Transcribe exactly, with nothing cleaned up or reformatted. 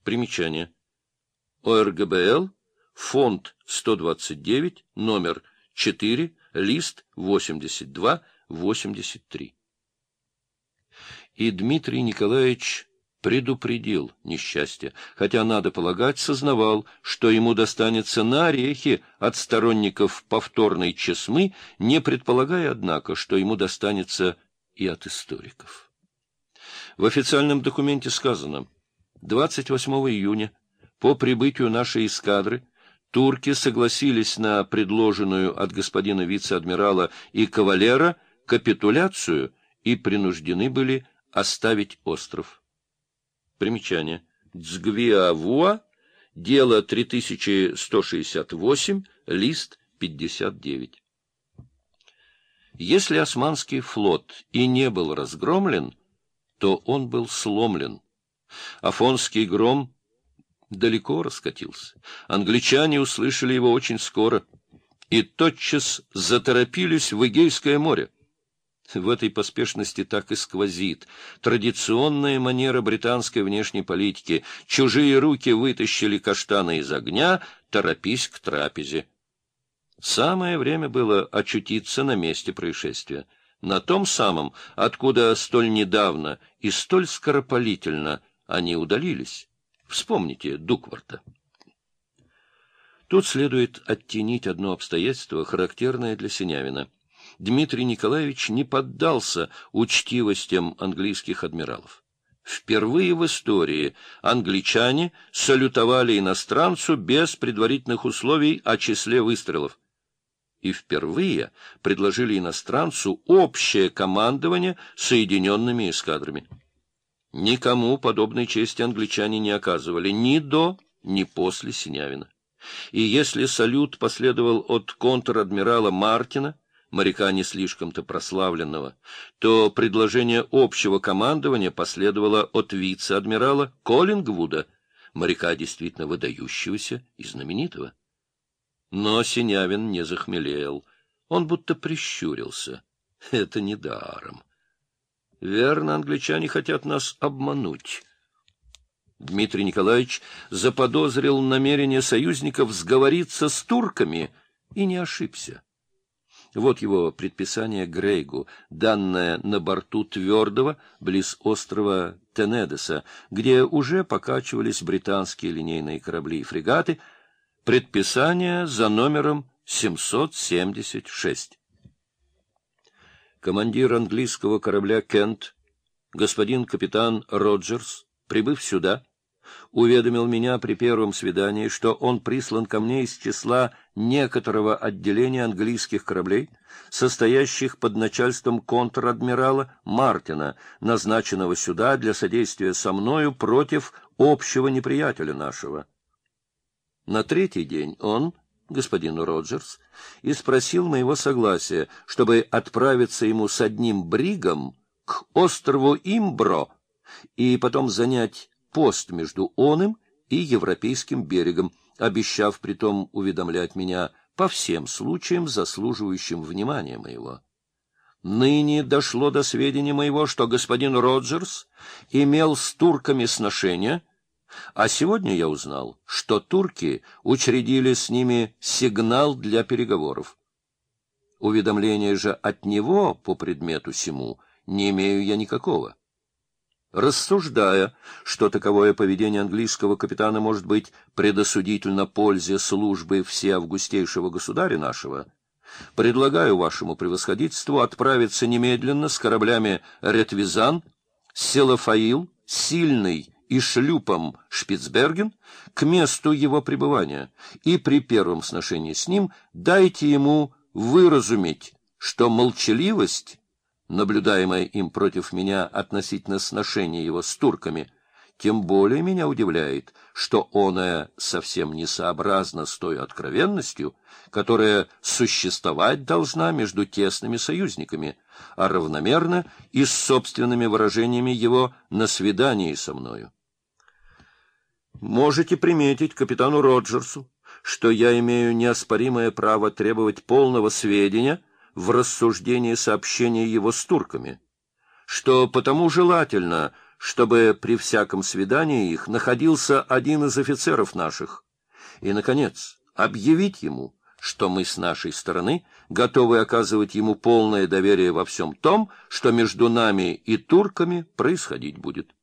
Примечание. ОРГБЛ, фонд сто двадцать девять, номер четыре, лист восемьдесят два восемьдесят три. И Дмитрий Николаевич предупредил несчастье, хотя, надо полагать, сознавал, что ему достанется на орехи от сторонников повторной чесмы, не предполагая, однако, что ему достанется и от историков. В официальном документе сказано: двадцать восьмого июня по прибытию нашей эскадры турки согласились на предложенную от господина вице-адмирала и кавалера капитуляцию и принуждены были оставить остров. Примечание. Цгвиавуа, дело три тысячи сто шестьдесят восемь, лист пятьдесят девять. Если османский флот и не был разгромлен, то он был сломлен. Афонский гром далеко раскатился. Англичане услышали его очень скоро и тотчас заторопились в Эгейское море. В этой поспешности так и сквозит традиционная манера британской внешней политики. Чужие руки вытащили каштаны из огня, торопись к трапезе. Самое время было очутиться на месте происшествия, на том самом, откуда столь недавно и столь скоропалительно они удалились. Вспомните Дукварта. Тут следует оттенить одно обстоятельство, характерное для Синявина. Дмитрий Николаевич не поддался учтивостям английских адмиралов. Впервые в истории англичане салютовали иностранцу без предварительных условий о числе выстрелов. И впервые предложили иностранцу общее командование соединенными эскадрами. Никому подобной чести англичане не оказывали ни до, ни после Синявина. И если салют последовал от контр-адмирала Мартина, моряка не слишком-то прославленного, то предложение общего командования последовало от вице-адмирала Коллингвуда, моряка действительно выдающегося и знаменитого. Но Синявин не захмелел, он будто прищурился. Это не даром. Верно, англичане хотят нас обмануть. Дмитрий Николаевич заподозрил намерение союзников сговориться с турками и не ошибся. Вот его предписание Грейгу, данное на борту Твердого, близ острова Тенедеса, где уже покачивались британские линейные корабли и фрегаты, предписание за номером семьсот семьдесят шесть. Командир английского корабля «Кент», господин капитан Роджерс, прибыв сюда, уведомил меня при первом свидании, что он прислан ко мне из числа некоторого отделения английских кораблей, состоящих под начальством контр-адмирала Мартина, назначенного сюда для содействия со мною против общего неприятеля нашего. На третий день он, господин Роджерс, и спросил моего согласия, чтобы отправиться ему с одним бригом к острову Имбро и потом занять пост между оным и европейским берегом, обещав притом уведомлять меня по всем случаям, заслуживающим внимания моего. Ныне дошло до сведения моего, что господин Роджерс имел с турками сношения, а сегодня я узнал, что турки учредили с ними сигнал для переговоров. Уведомления же от него по предмету сему не имею я никакого. Рассуждая, что таковое поведение английского капитана может быть предосудительно пользе службы всеавгустейшего государя нашего, предлагаю вашему превосходительству отправиться немедленно с кораблями «Ретвизан», «Селафаил», «Сильный» и шлюпом «Шпицберген» к месту его пребывания, и при первом сношении с ним дайте ему выразуметь, что молчаливость, наблюдаемое им против меня относительно сношения его с турками, тем более меня удивляет, что оное совсем несообразно с той откровенностью, которая существовать должна между тесными союзниками, а равномерно и с собственными выражениями его на свидании со мною. Можете приметить капитану Роджерсу, что я имею неоспоримое право требовать полного сведения в рассуждении сообщения его с турками, что потому желательно, чтобы при всяком свидании их находился один из офицеров наших. И, наконец, объявить ему, что мы с нашей стороны готовы оказывать ему полное доверие во всем том, что между нами и турками происходить будет.